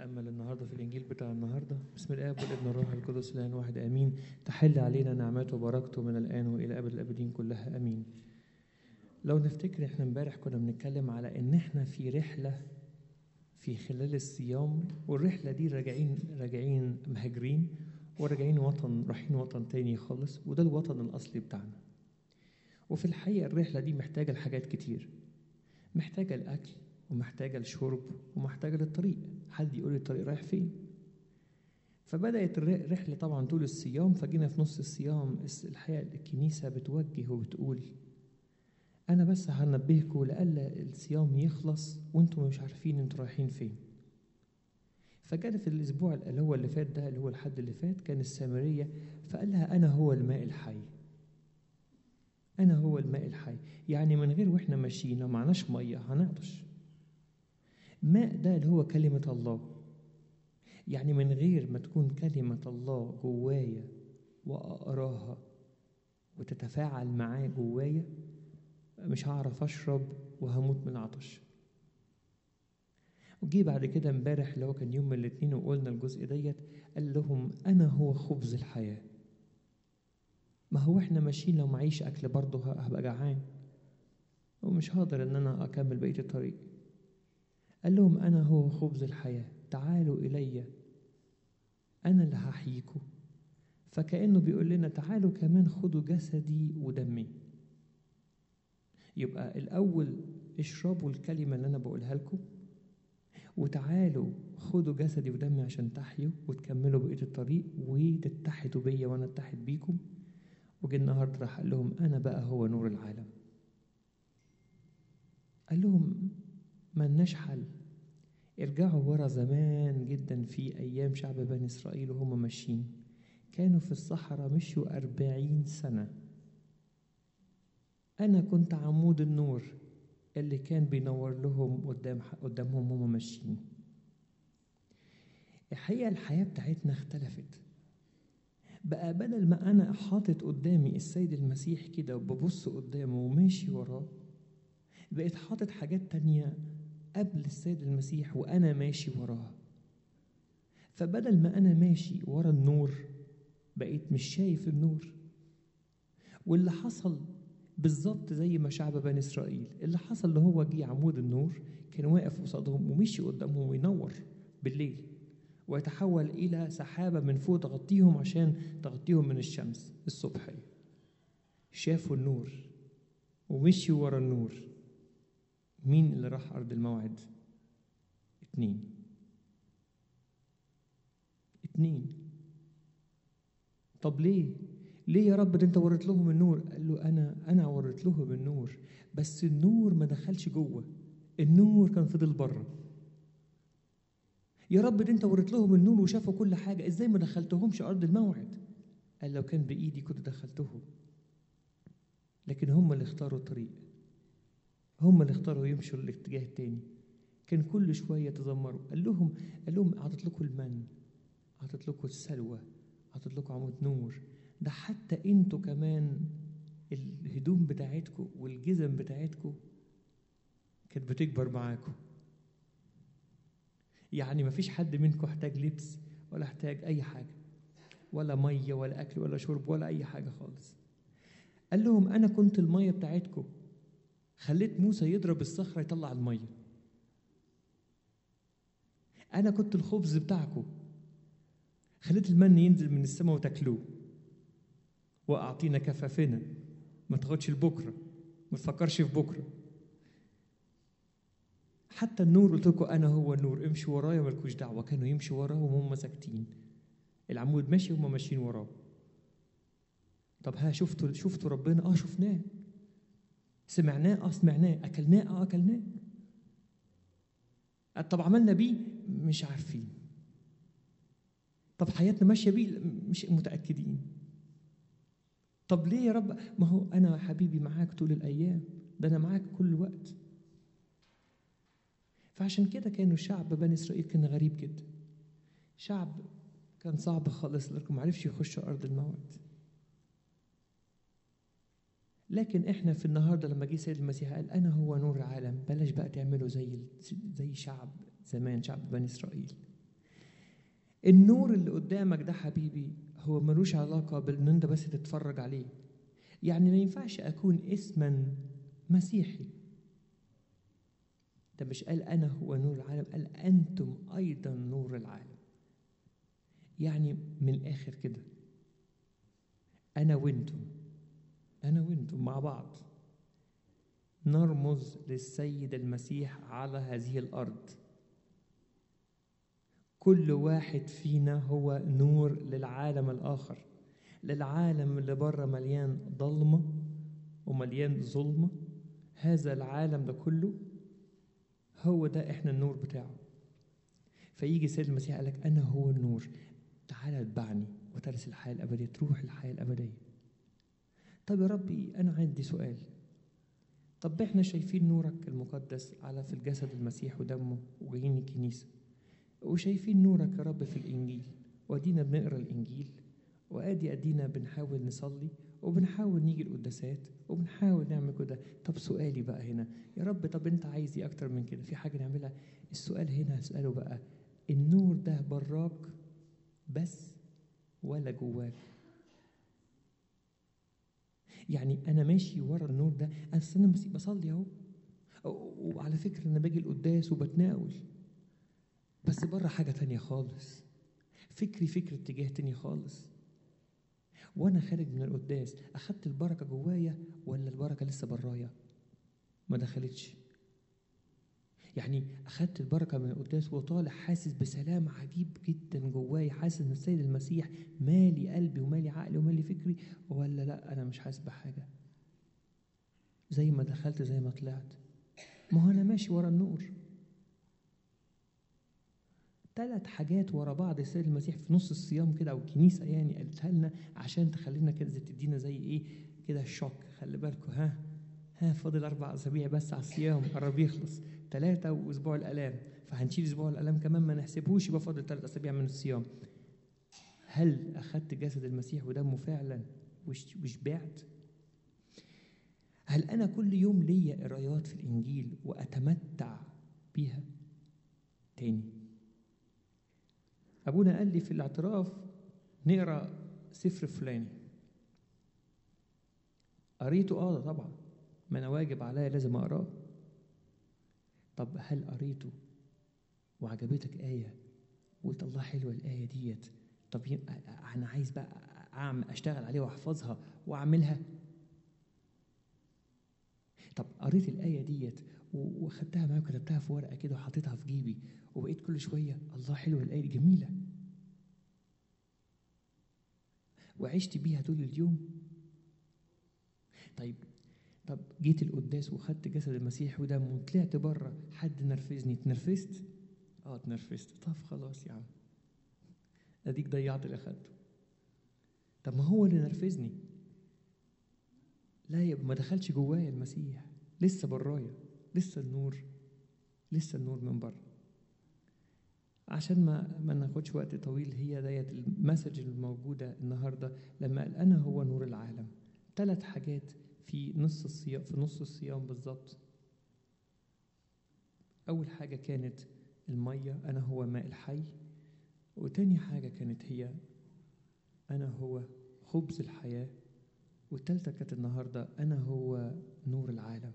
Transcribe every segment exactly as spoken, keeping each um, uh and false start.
نتأمل النهاردة في الإنجيل بتاع النهاردة. بسم الآب والابن والروح القدس الآن واحد آمين. تحل علينا نعمته وبركته من الآن وإلى أبد الآبدين كلها آمين. لو نفتكر إحنا امبارح كنا بنتكلم على إن إحنا في رحلة في خلال الصيام، والرحلة دي راجعين راجعين مهاجرين وراجعين وطن، رايحين وطن تاني خالص، وده الوطن الأصلي بتاعنا. وفي الحقيقة الرحلة دي محتاجة لحاجات كتير، محتاجة الأكل ومحتاجة الشرب ومحتاجة للطريق، حد يقول لي الطريق رايح فين. فبدأت الرحلة طبعا طول الصيام، فجينا في نص الصيام الحقيقة الكنيسة بتوجه وبتقول أنا بس هنبهكم لألا الصيام يخلص وانتم مش عارفين انتوا رايحين فين. فجاء في الأسبوع اللي هو اللي فات ده، اللي هو الحد اللي فات، كان السامرية فقال لها أنا هو الماء الحي. أنا هو الماء الحي، يعني من غير وإحنا ماشيين لو معناش مية هنعطش. ماء ده اللي هو كلمة الله، يعني من غير ما تكون كلمة الله جوايا وأقراها وتتفاعل معاه جوايا مش هعرف أشرب وهموت من العطش. وجي بعد كده امبارح اللي هو كان يوم الاثنين وقلنا الجزء ديت، قال لهم أنا هو خبز الحياة. ما هو احنا ماشيين لو معيش أكل برضه هبقى جعان ومش هقدر ان انا اكمل بقية الطريق. قال لهم انا هو خبز الحياة، تعالوا الي انا اللي هحييكم. فكأنه بيقول لنا تعالوا كمان خدوا جسدي ودمي. يبقى الاول اشربوا الكلمة اللي انا بقولها لكم، وتعالوا خدوا جسدي ودمي عشان تحيوا وتكملوا بقية الطريق وتتحدوا بيا وانا اتحد بيكم. وجي النهارده راح قال لهم انا بقى هو نور العالم. قال لهم ملناش حل، ارجعوا ورا زمان جدا في أيام شعب بني إسرائيل وهم ماشيين، كانوا في الصحراء مشوا أربعين سنة. أنا كنت عمود النور اللي كان بينور لهم قدام قدامهم وهم ماشيين. الحقيقة الحياة بتاعتنا اختلفت بقى، بدل ما أنا حاطط قدامي السيد المسيح كده وببص قدامه وماشي وراه، بقيت حاطط حاجات تانية قبل السيد المسيح وأنا ماشي وراها. فبدل ما أنا ماشي ورا النور بقيت مش شايف النور. واللي حصل بالظبط زي ما شعب بني إسرائيل، اللي حصل اللي هو جه عمود النور كان واقف قصادهم ومشي قدامهم وينور بالليل، ويتحول إلى سحابة من فوق تغطيهم عشان تغطيهم من الشمس الصبحية. شافوا النور ومشيوا ورا النور. مين اللي راح أرض الموعد؟ اتنين اتنين طب ليه؟ ليه يا رب ده انت وريت لهم النور؟ قال له انا انا وريت لهم النور، بس النور ما دخلش جوه، النور كان فضل بره. يا رب ده انت وريت لهم النور وشافوا كل حاجه، ازاي ما دخلتهمش ارض الموعد؟ قال لو كان بايدي كنت دخلتهم، لكن هم اللي اختاروا الطريق، هم اللي اختاروا يمشوا الاتجاه التاني. كان كل شويه يتذمروا. قال لهم قال لهم اعطيت لكم المن، اعطيت لكم السلوى، اعطيت لكم عمود نور، ده حتى انتوا كمان الهدوم بتاعتكم والجزم بتاعتكم كانت بتكبر معاكم. يعني ما فيش حد منكم احتاج لبس ولا احتاج اي حاجه، ولا ميه ولا اكل ولا شرب ولا اي حاجه خالص. قال لهم انا كنت الميه بتاعتكم، خليت موسى يضرب الصخره يطلع الميه. انا كنت الخبز بتاعكم، خليت المن ينزل من السماء وتاكلوه. واعطينا كفافنا، ما تاخدش لبكره، ما تفكرش في بكره. حتى النور قلت لكم انا هو النور، امشوا ورايا مالكوش دعوه. كانوا يمشوا وراه وهم ساكتين، العمود ماشي وهم ماشيين وراه. طب ها شفتوا شفتوا ربنا؟ اه شفناه. سمعناه؟ اه سمعناه. اكلناه؟ اه اكلناه. طب عملنا بيه؟ مش عارفين. طب حياتنا ماشيه بيه؟ مش متاكدين. طب ليه يا رب؟ ما هو انا حبيبي معاك طول الايام، ده انا معاك كل وقت. فعشان كده كانوا شعب بني اسرائيل كان غريب جدا، شعب كان صعب خالص لكم، ما عرفش يخش ارض الموعد. لكن احنا في النهارده لما جه سيد المسيح قال انا هو نور العالم، بلاش بقى تعملوا زي زي شعب زمان، شعب بني اسرائيل. النور اللي قدامك ده حبيبي هو ملوش علاقة بان انت بس تتفرج عليه. يعني ما ينفعش اكون اسما مسيحي. ده مش قال انا هو نور العالم، قال انتم ايضا نور العالم. يعني من الاخر كده انا وانتم انا وانتم مع بعض نرمز للسيد المسيح على هذه الارض. كل واحد فينا هو نور للعالم الآخر، للعالم اللي بره مليان ضلمة ومليان ظلمة. هذا العالم ده كله هو ده احنا النور بتاعه. فيجي سيد المسيح قالك أنا هو النور، تعال اتبعني وترث الحياة الأبدية، تروح الحياة الأبدية. طب يا ربي أنا عندي سؤال، طب احنا شايفين نورك المقدس على في الجسد المسيح ودمه وجايين الكنيسة، وشايفين نورك يا رب في الإنجيل، وادينا بنقرأ الإنجيل، وادي ادينا بنحاول نصلي وبنحاول نيجي القداسات وبنحاول نعمل كده. طب سؤالي بقى هنا يا رب، طب انت عايز ايه اكتر من كده؟ في حاجة نعملها؟ السؤال هنا هسأله بقى، النور ده براك بس ولا جواك؟ يعني انا ماشي ورا النور ده، اصل انا بصلي اهو، وعلى فكرة انا باجي القداس وبتناول، بس بره حاجة تانية خالص، فكري فكر اتجاه تاني خالص. وانا خارج من القداس اخدت البركة جوايا ولا البركة لسه برايا ما دخلتش؟ يعني اخدت البركة من القداس وطالع حاسس بسلام عجيب جدا جوايا، حاسس ان السيد المسيح مالي قلبي ومالي عقلي ومالي فكري، ولا لا انا مش حاسس بحاجة؟ زي ما دخلت زي ما طلعت، ما هو انا ماشي ورا النور. ثلاث حاجات ورا بعض السيد المسيح في نص الصيام كده، او الكنيسه يعني قالتها لنا عشان تخلينا كده، زي تدينا زي ايه كده الشوك. خلي بالكم، ها ها فاضل اربع اسابيع بس على الصيام، قرب يخلص. ثلاثه واسبوع الالام، فهنشيل اسبوع الالام كمان ما نحسبوش، يبقى فاضل ثلاث اسابيع من الصيام. هل اخذت جسد المسيح ودمه فعلا وشبعت؟ هل انا كل يوم ليا قرايات في الانجيل واتمتع بيها؟ تاني أبونا قال لي في الاعتراف نقرأ سفر فلاني، قريته؟ آه طبعا، ما أنا واجب عليا لازم أقراه. طب هل قريته وعجبتك آية وقلت الله حلوة الآية ديت، طب أنا عايز بقى أعمل أشتغل عليها وأحفظها وأعملها؟ طب قريت الآية ديت وخدتها معايا وكتبتها في ورقة كده وحطيتها في جيبي، وبقيت كل شوية الله حلوة الآية دي جميلة، وعشت بيها طول اليوم؟ طيب طب جيت القداس وخدت جسد المسيح ودمه وطلعت بره، حد نرفزني، اتنرفزت؟ اه اتنرفزت. طب خلاص يا عم، اديك ضيعت اللي اخدته. طب ما هو اللي نرفزني، لا يبقى ما دخلش جوايا المسيح، لسه برايا، لسه النور، لسه النور من بره. عشان ما ما ناخدش وقت طويل، هي ديت المسج الموجوده النهارده لما قال انا هو نور العالم. ثلاث حاجات في نص الصيام، في نص الصيام بالظبط. أول حاجة كانت المية، أنا هو ماء الحي. وتاني حاجة كانت هي أنا هو خبز الحياة. والتالتة كانت النهاردة أنا هو نور العالم.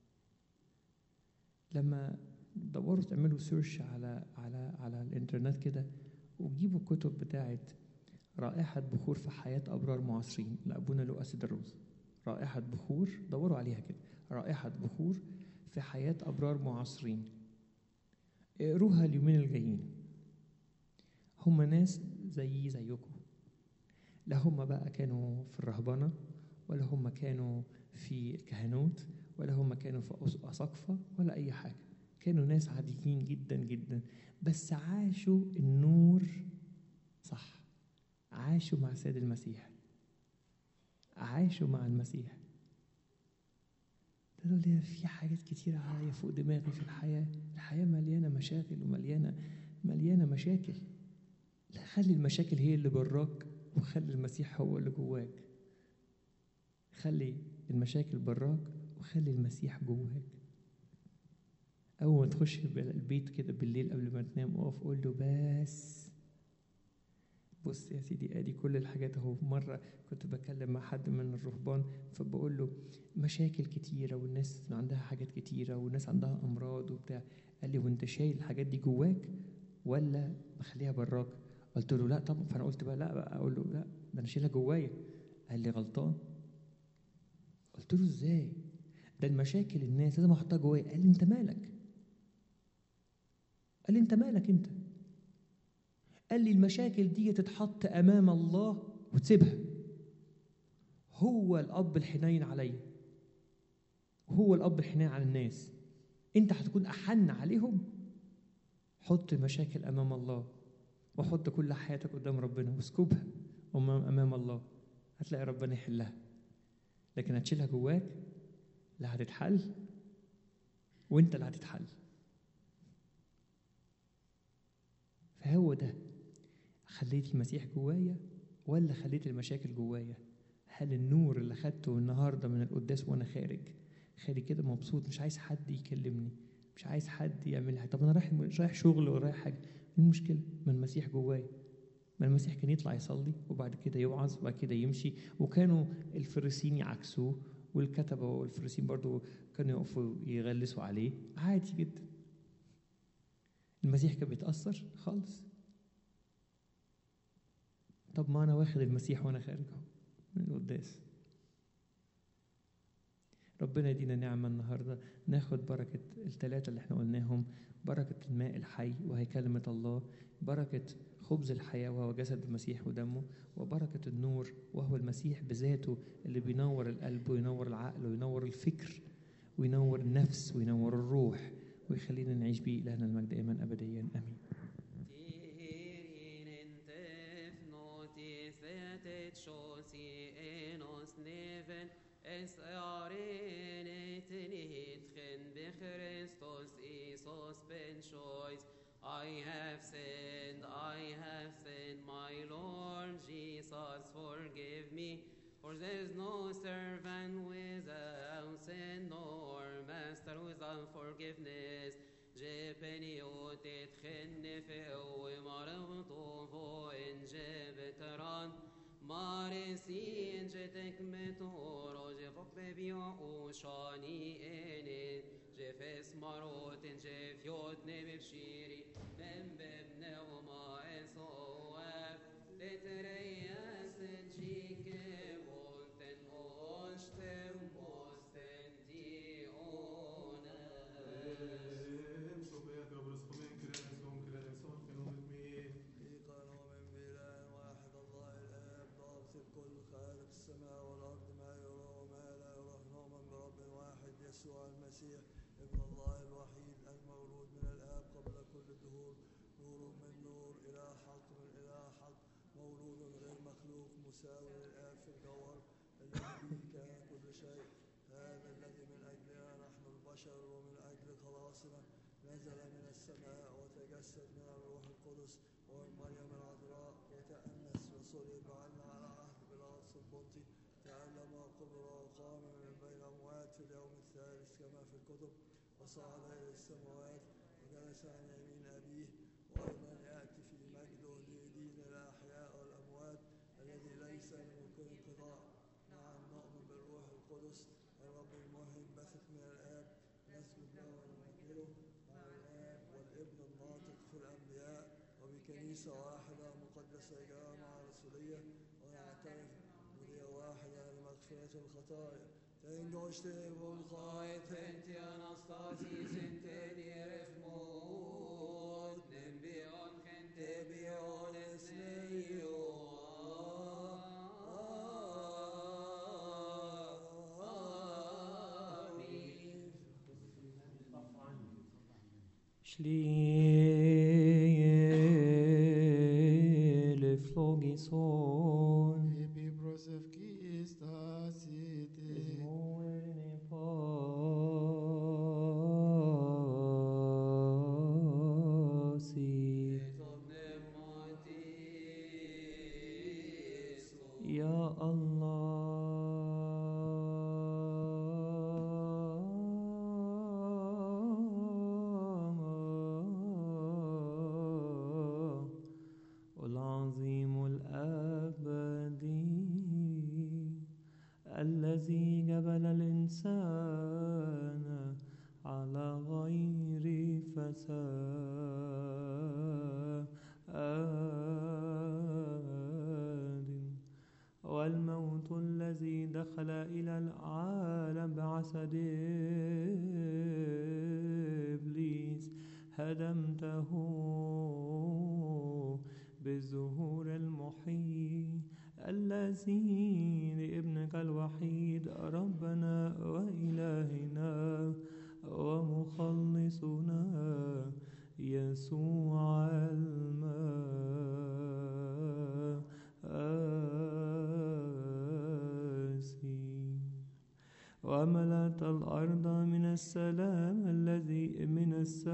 لما دوروا تعملوا سيرش على على على الإنترنت كده وجيبوا الكتب بتاعت رائحة بخور في حياة أبرار معاصرين لأبونا لوقا سيدروس، رائحة بخور، دوروا عليها كده، رائحة بخور في حياة أبرار معاصرين، اقروها اليومين الجايين. هم ناس زي زيكم، لا هم بقى كانوا في الرهبنة، ولا هم كانوا في الكهنوت، ولا هم كانوا في أساقفة، ولا أي حاجة. كانوا ناس عاديين جدا جدا، بس عاشوا النور صح، عاشوا مع سيد المسيح، عاشوا مع المسيح. قالوا لي في حاجات كتيرة عليا فوق دماغي في الحياة، الحياة مليانة مشاكل ومليانة مليانة مشاكل. لا، خلي المشاكل هي اللي براك، وخلي المسيح هو اللي جواك. خلي المشاكل براك وخلي المسيح جواك. أول ما تخش البيت كده بالليل قبل ما تنام، اقف قول له بس بص يا سيدي ادي كل الحاجات اهو. مره كنت بكلم مع حد من الرهبان فبقول له مشاكل كتيره والناس عندها حاجات كتيره والناس عندها امراض وبتاع. قال لي وانت شايل الحاجات دي جواك ولا مخليها براك؟ قلت له لا طبعا. فانا قلت بقى لا بقى اقول له لا ده انا شايلها جوايا. قال لي غلطان. قلت له ازاي؟ ده المشاكل الناس لازم احطها جوايا. قال لي انت مالك؟ قال لي انت مالك انت؟ قال لي المشاكل دي تتحط امام الله وتسيبها. هو الاب الحنين عليا، هو الاب الحنين على الناس. انت هتكون احن عليهم؟ حط المشاكل امام الله وحط كل حياتك قدام ربنا واسكبها امام الله، هتلاقي ربنا يحلها. لكن هتشيلها جواك لا هتتحل، وانت اللي هتتحل. فهو ده، خليت المسيح جوايا ولا خليت المشاكل جوايا؟ هل النور اللي خدته النهارده من القداس وانا خارج خارج كده مبسوط، مش عايز حد يكلمني، مش عايز حد يعمل حاجه؟ طب انا رايح رايح شغل ورايح حاجه، ايه المشكله؟ ما المسيح جوايا. ما المسيح كان يطلع يصلي وبعد كده يوعظ وبعد كده يمشي، وكانوا الفريسيين يعكسوه والكتبه والفريسيين برضو كانوا يقفوا يغلسوا عليه عادي جدا. المسيح كان بيتأثر خالص. طب ما أنا واخد المسيح وأنا خارج أهو من القداس. ربنا يدينا نعمة النهاردة ناخد بركة الثلاثة اللي احنا قلناهم: بركة الماء الحي وهي كلمة الله، بركة خبز الحياة وهو جسد المسيح ودمه، وبركة النور وهو المسيح بذاته اللي بينور القلب وينور العقل وينور الفكر وينور النفس وينور الروح ويخلينا نعيش بيه. إلهنا المجد دائما أبديا آمين. Es arenet nitchen b'Christos Isos ben choice. I have sinned, I have sinned, my Lord Jesus, forgive me. For there's no servant without sin, nor master without forgiveness. جبنيوت تخنفه ومرضوه إن جبتران مارسين جتك متورو جفق ببيعو شاني إني جفس مروت جفيوت نبشيري من ببن وما إصواف لترياس تجيك بولتن أشتم مستن ديونا كل خالق السماء والأرض ما يرى وما لا يرى نؤمن برب واحد يسوع المسيح ابن الله الوحيد المولود من الآب قبل كل الدهور، نور من نور، إله حق من إله حق، مولود غير مخلوق، مساوي للآب في الجوهر، الذي به كان كل شيء. هذا الذي من أجلنا نحن البشر ومن أجل خلاصنا نزل من السماء وتجسد من الروح القدس ومن مريم العذراء وتأنس وصلب عنا على عهد بيلاطس البنطي، تألم وقبر وقام من بين الأموات في اليوم الثالث كما في الكتب، وصعد إلى السماوات وجلس عن يمين أبيه، وأيضا يأتي في مجده ليدين الأحياء والأموات الذي ليس لممكن انقضاء. نعم نؤمن بالروح القدس الرب الموحد بثق من الآب، نسجد له ونمجده مع الآب والابن الناطق في الأنبياء، وبكنيسة واحدة مقدسة جامعة رسولية، ونعترف بدية واحدة لمغفرة الخطايا. تنجوشتي بالخايت انتي أناستاسيس انتي رفموت نبيون خنتي بيون اسنيو آمين. Schlele flogison Epi prosevkis tacite, Esmoene pasi Ya Allah العظيم دخل إلى العالم بعسد إبليس هدمته بالظهور المحيي الذي لابنك الوحيد ربنا وإلهنا ومخلصنا يسوع المسيح وملأت الأرض من السلام الذي من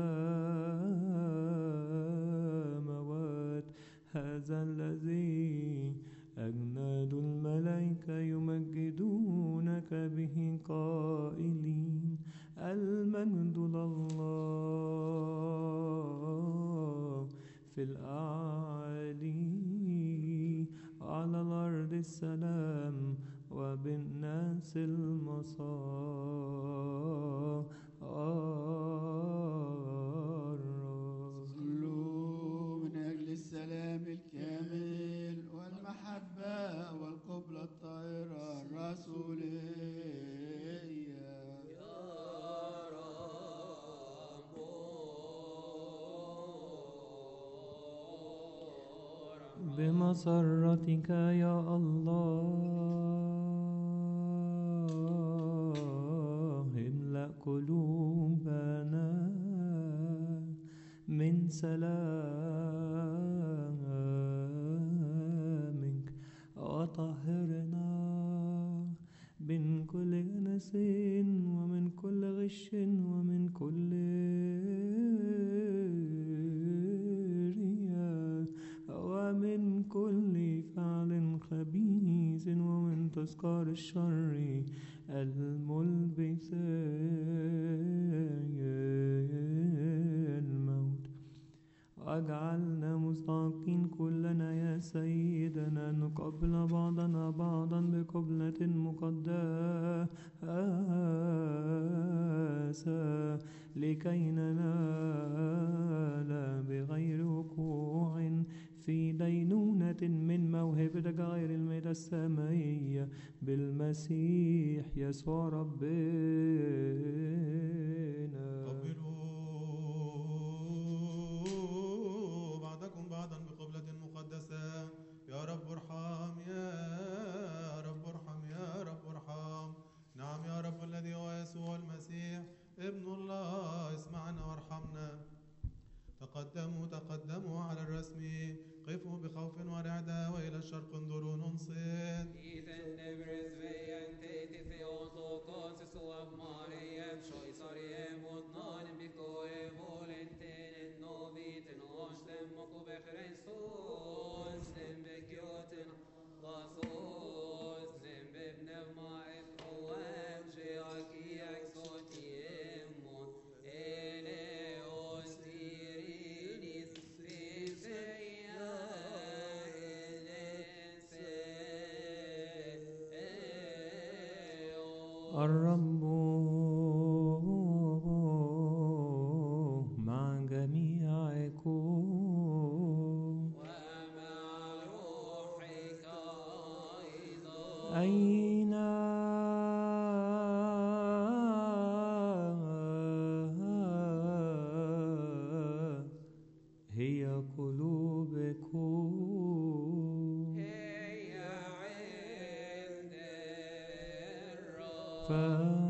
السماوات هذا الذي أجناد الملائكة يمجدونك به قائلين المجد لله في الأعالي على الأرض السلام وبالناس المسار صلوا من أجل السلام الكامل والمحبة والقبلة الطاهرة الرسولية. بمسرتك يا الله املأ قلوبنا من سلامك وطهرنا من كل نس ومن كل غش ومن كل رياء ومن كل فعل خبيث ومن تذكار الشر الملبس الموت واجعلنا مستحقين كلنا يا سيدنا نقبل بعضنا بعضا بقبلة مقدسة لكي ننال بغير وقوع في دينونة من موهبتك غير الميتة السمائية بالمسيح يسوع ربنا. قبلوا بعضكم بعضا بقبلة مقدسة. يا رب ارحم يا رب ارحم يا رب ارحم. نعم يا رب الذي هو يسوع المسيح ابن الله اسمعنا وارحمنا. تقدموا تقدموا على الرسم قفوا بخوف ورعدة وإلى الشرق انظروا ننصت. الرب مع جميعكم ومع روحك أيضا. أين هي قلوبكم؟ هي عند الرب.